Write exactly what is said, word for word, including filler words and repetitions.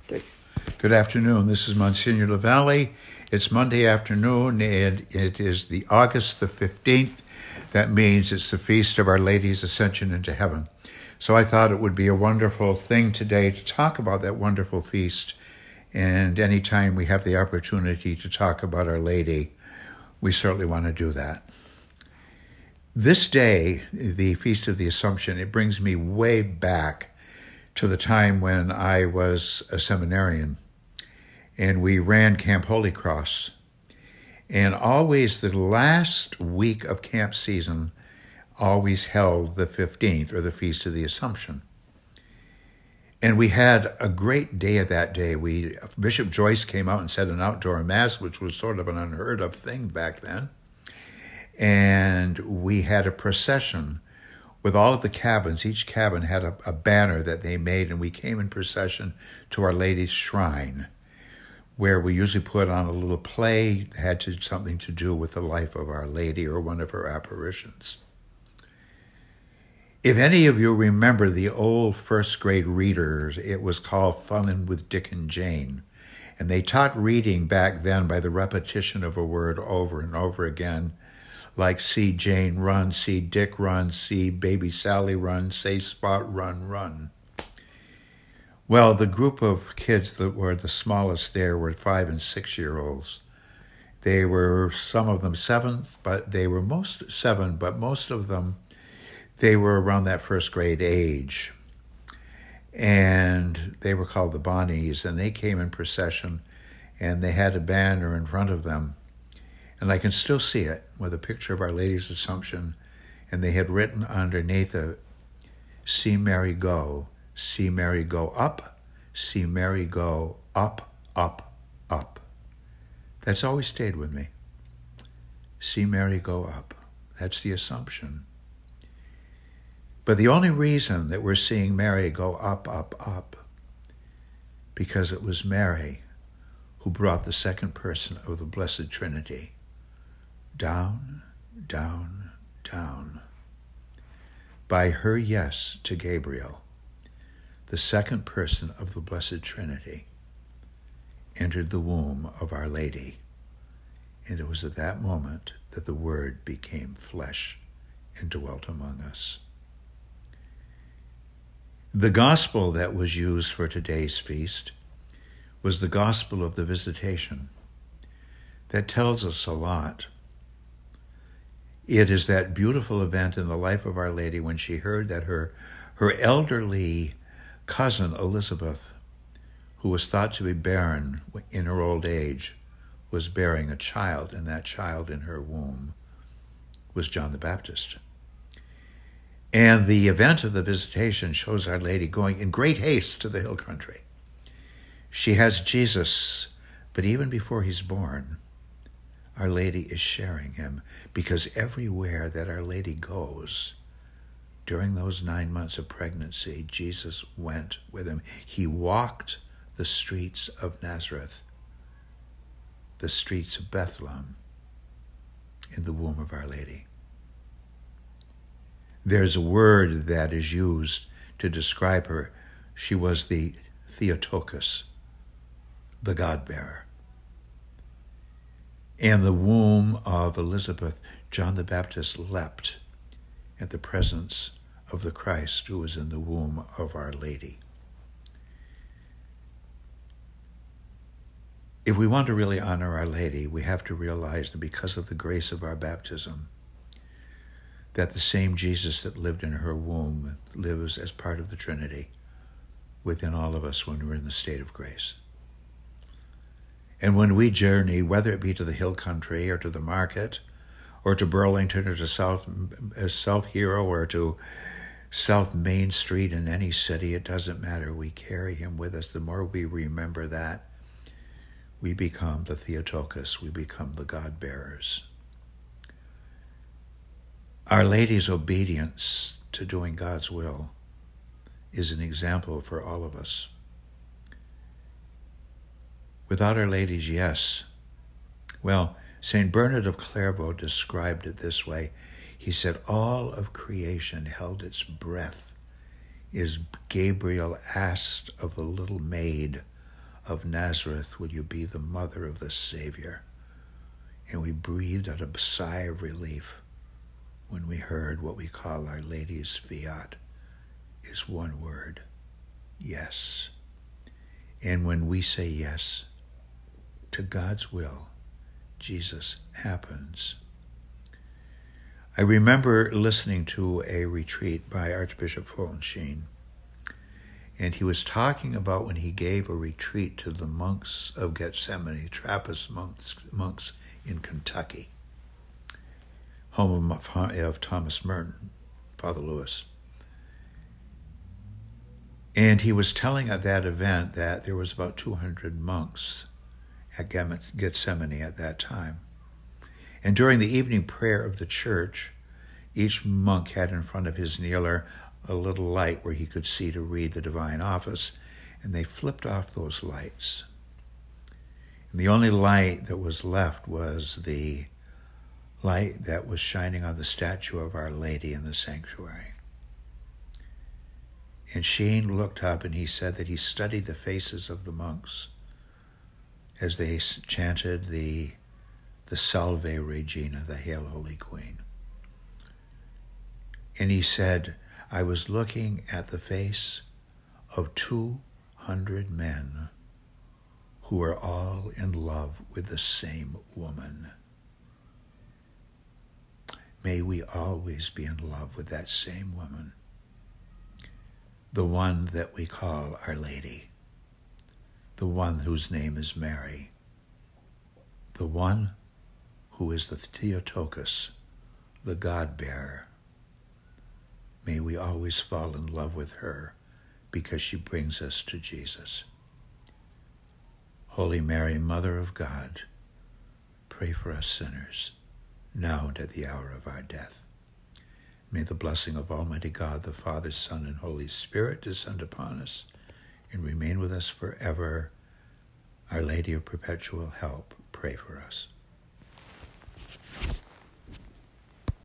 Good. Good afternoon. This is Monsignor LaValle. It's Monday afternoon, and it is the August the fifteenth. That means it's the feast of Our Lady's Ascension into Heaven. So I thought it would be a wonderful thing today to talk about that wonderful feast. And anytime we have the opportunity to talk about Our Lady, we certainly want to do that. This day, the Feast of the Assumption, it brings me way back to the time when I was a seminarian, and we ran Camp Holy Cross. And always the last week of camp season always held the fifteenth, or the Feast of the Assumption. And we had a great day of that day. We Bishop Joyce came out and said an outdoor mass, which was sort of an unheard of thing back then. And we had a procession with all of the cabins. Each cabin had a, a banner that they made, and we came in procession to Our Lady's Shrine, where we usually put on a little play that had to, something to do with the life of Our Lady or one of her apparitions. If any of you remember the old first grade readers, it was called Fun with Dick and Jane. And they taught reading back then by the repetition of a word over and over again, like see Jane run, see Dick run, see baby Sally run, say Spot run, run. Well, the group of kids that were the smallest there were five and six-year-olds. They were, some of them seven, but they were most seven, but most of them, they were around that first grade age. And they were called the Bonnies, and they came in procession, and they had a banner in front of them. And I can still see it with a picture of Our Lady's Assumption, and they had written underneath it, see Mary go, see Mary go up, see Mary go up, up, up. That's always stayed with me. See Mary go up. That's the Assumption. But the only reason that we're seeing Mary go up, up, up, because it was Mary who brought the second person of the Blessed Trinity down, down, down. By her yes to Gabriel, the second person of the Blessed Trinity entered the womb of Our Lady. And it was at that moment that the Word became flesh and dwelt among us. The gospel that was used for today's feast was the gospel of the Visitation. That tells us a lot. It is that beautiful event in the life of Our Lady when she heard that her, her elderly cousin Elizabeth, who was thought to be barren in her old age, was bearing a child, and that child in her womb was John the Baptist. And the event of the Visitation shows Our Lady going in great haste to the hill country. She has Jesus, but even before he's born, Our Lady is sharing him, because everywhere that Our Lady goes, during those nine months of pregnancy, Jesus went with him. He walked the streets of Nazareth, the streets of Bethlehem, in the womb of Our Lady. There's a word that is used to describe her. She was the Theotokos, the God-bearer. In the womb of Elizabeth, John the Baptist leapt at the presence of the Christ who was in the womb of Our Lady. If we want to really honor Our Lady, we have to realize that because of the grace of our baptism, that the same Jesus that lived in her womb lives as part of the Trinity within all of us when we're in the state of grace. And when we journey, whether it be to the hill country or to the market or to Burlington or to South, uh, South Hero or to South Main Street in any city, it doesn't matter. We carry him with us. The more we remember that, we become the Theotokos. We become the God-bearers. Our Lady's obedience to doing God's will is an example for all of us. Without Our Lady's yes, well, Saint Bernard of Clairvaux described it this way. He said, all of creation held its breath as Gabriel asked of the little maid of Nazareth, will you be the mother of the Savior? And we breathed out a sigh of relief when we heard what we call Our Lady's fiat is one word, yes. And when we say yes to God's will, Jesus happens. I remember listening to a retreat by Archbishop Fulton Sheen, and he was talking about when he gave a retreat to the monks of Gethsemani, Trappist monks, monks in Kentucky, home of, of Thomas Merton, Father Lewis. And he was telling at that event that there was about two hundred monks at Gethsemani at that time. And during the evening prayer of the church, each monk had in front of his kneeler a little light where he could see to read the divine office, and they flipped off those lights. And the only light that was left was the light that was shining on the statue of Our Lady in the sanctuary. And Sheen looked up and he said that he studied the faces of the monks as they chanted the, the Salve Regina, the Hail Holy Queen. And he said, I was looking at the face of two hundred men who are all in love with the same woman. May we always be in love with that same woman, the one that we call Our Lady, the one whose name is Mary, the one who is the Theotokos, the God-bearer. May we always fall in love with her because she brings us to Jesus. Holy Mary, Mother of God, pray for us sinners, now and at the hour of our death. May the blessing of Almighty God, the Father, Son, and Holy Spirit descend upon us and remain with us forever. Our Lady of Perpetual Help, pray for us.